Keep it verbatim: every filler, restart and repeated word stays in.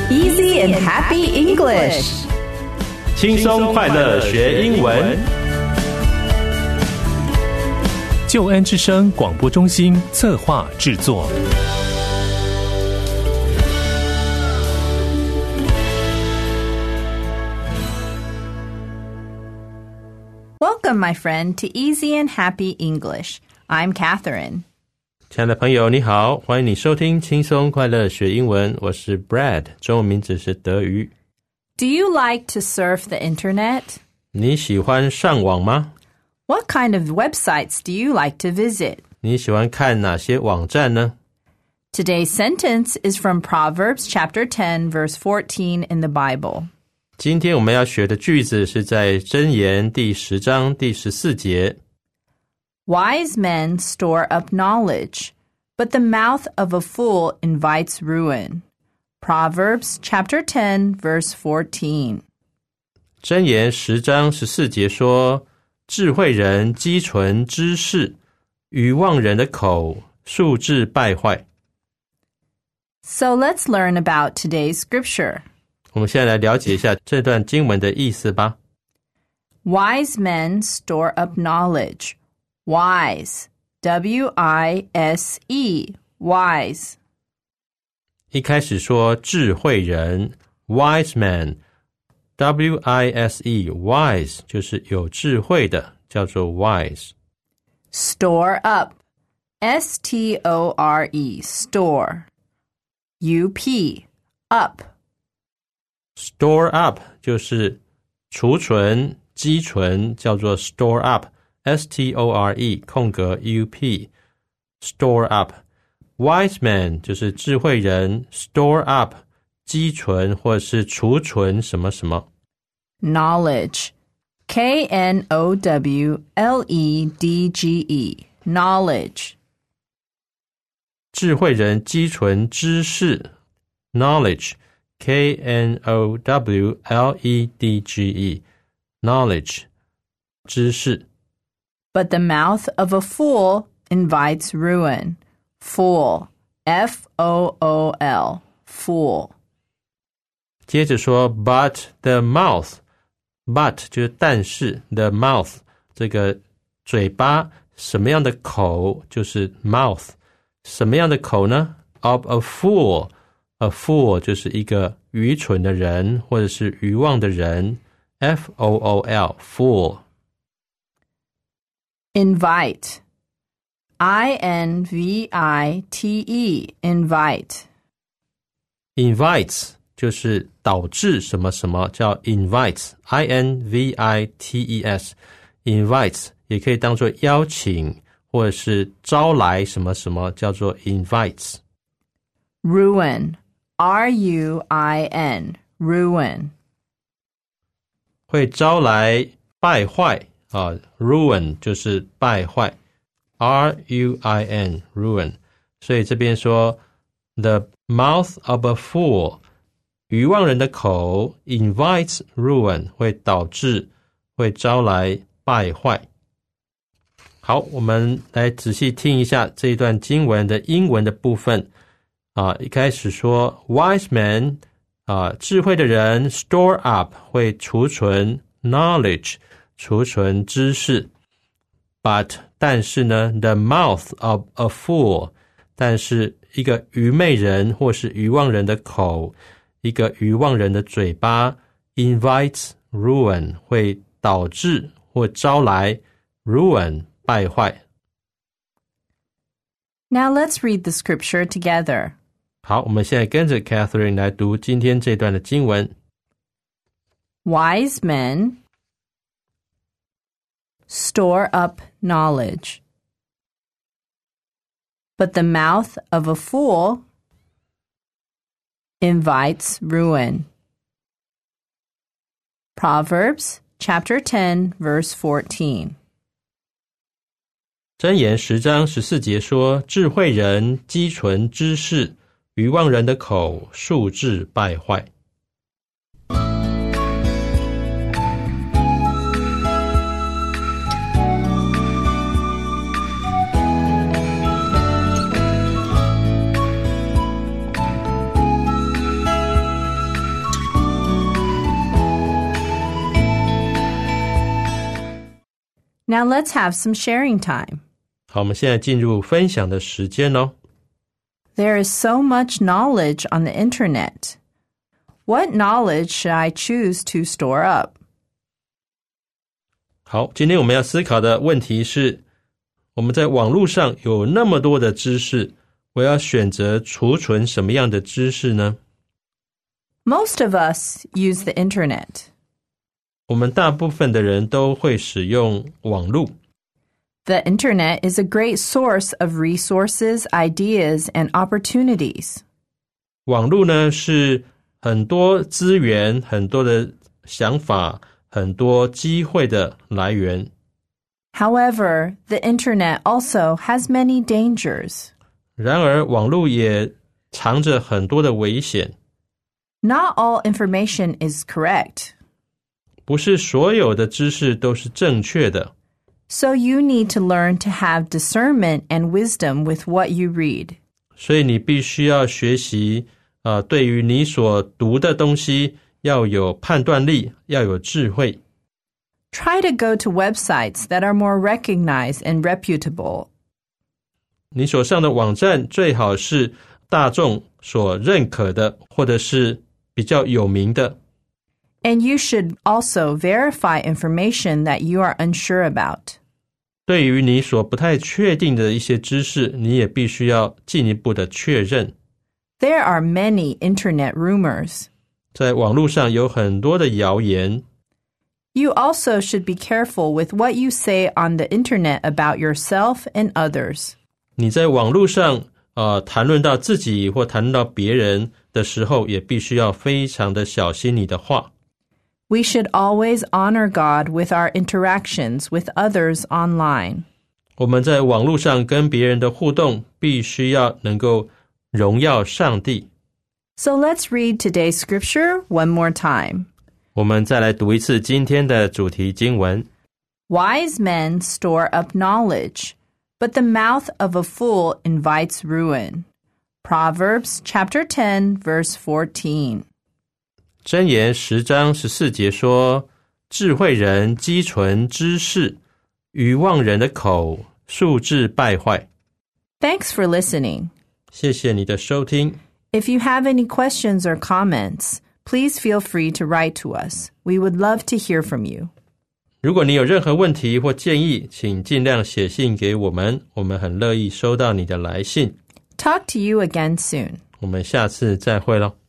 Easy and happy English. 轻松快乐学英文。 救恩之声广播中心策划制作。 Welcome, my friend, to Easy and Happy English. I'm Catherine. 亲爱的朋友，你好，欢迎你收听轻松快乐学英文。我是 Brad， 中文名字是德瑜。 Do you like to surf the internet? 你喜欢上网吗？ What kind of websites do you like to visit? 你喜欢看哪些网站呢？ Today's sentence is from Proverbs chapter ten, verse fourteen in the Bible. 今天我们要学的句子是在箴言第十章第十四节。 Wise men store up knowledge, but the mouth of a fool invites ruin. Proverbs chapter ten, verse fourteen. 箴言十章十四节说，智慧人积存知识，愚妄人的口数至败坏。 So let's learn about today's scripture. 我们现在来了解一下这段经文的意思吧。 Wise men store up knowledge. Wise, W I S E, wise. 一开始说智慧人 wise man, W I S E, wise 就是有智慧的，叫做 wise. Store up, S T O R E, store. U P, up. Store up 就是储存、积存，叫做 store up.S T O R E 空格 U P Store up Wise man 就是智慧人 Store up 积存或是储存什么什么 Knowledge K N O W L E D G E Knowledge 智慧人积存知识 Knowledge K N O W L E D G E Knowledge 知识 But the mouth of a fool invites ruin. Fool, F O O L, fool. 接着说 But the mouth, but 就是但是 the mouth 这个嘴巴什么样的口就是 mouth 什么样的口呢 Of a fool, a fool 就是一个愚蠢的人或者是愚妄的人 F O O L, fool.Invite I N V I T E Invite Invites 就是导致什么什么叫 invites I N V I T E S Invites 也可以当作邀请或者是招来什么什么叫做 invites Ruin R U I N Ruin 会招来败坏啊 ruin 就是败坏 R U I N ruin 所以这边说 The mouth of a fool 愚妄人的口 invites ruin 会导致会招来败坏好我们来仔细听一下这一段经文的英文的部分啊，一开始说 wise man 啊，智慧的人 store up 会储存 knowledge储存知识 but 但是呢 the mouth of a fool 但是一个愚昧人或是愚妄人的口一个愚妄人的嘴巴 invites ruin 会导致或招来 ruin 败坏 Now let's read the scripture together. 好我们现在跟着 Catherine 来读今天这段的经文 Wise men store up knowledge. But the mouth of a fool invites ruin. Proverbs chapter ten, verse fourteen. 箴言十章十四节说，智慧人积存知识，愚妄人的口数至败坏。 Now let's have some sharing time. 好，我们现在进入分享的时间咯。 There is so much knowledge on the internet. What knowledge should I choose to store up? 好，今天我们要思考的问题是，我们在网络上有那么多的知识，我要选择储存什么样的知识呢？ Most of us use the internet. 我们大部分的人都会使用网络。 The internet is a great source of resources, ideas, and opportunities. 网络呢，是很多资源、很多的想法、很多机会的来源。 However, the internet also has many dangers. 然而，网络也藏着很多的危险。 Not all information is correct. 不是所有的知识都是正确的。 So you need to learn to have discernment and wisdom with what you read. 所以你必须要学习，呃，对于你所读的东西要有判断力，要有智慧。 Try to go to websites that are more recognized and reputable. 你所上的网站最好是大众所认可的，或者是比较有名的。 And you should also verify information that you are unsure about. 对于你所不太确定的一些知识，你也必须要进一步的确认。 There are many internet rumors. 在网络上有很多的谣言。 You also should be careful with what you say on the internet about yourself and others. 你在网络上呃谈论到自己或谈论到别人的时候，也必须要非常的小心你的话。 We should always honor God with our interactions with others online. 我们在网络上跟别人的互动，必须要能够荣耀上帝。 So let's read today's scripture one more time. 我们再来读一次今天的主题经文。 Wise men store up knowledge, but the mouth of a fool invites ruin. Proverbs chapter ten, verse fourteen. 箴言十章十四节说，智慧人积存知识，愚妄人的口速致败坏。 Thanks for listening. 谢谢你的收听。 If you have any questions or comments, please feel free to write to us. We would love to hear from you. 如果你有任何问题或建议，请尽量写信给我们，我们很乐意收到你的来信。 Talk to you again soon. 我们下次再会咯。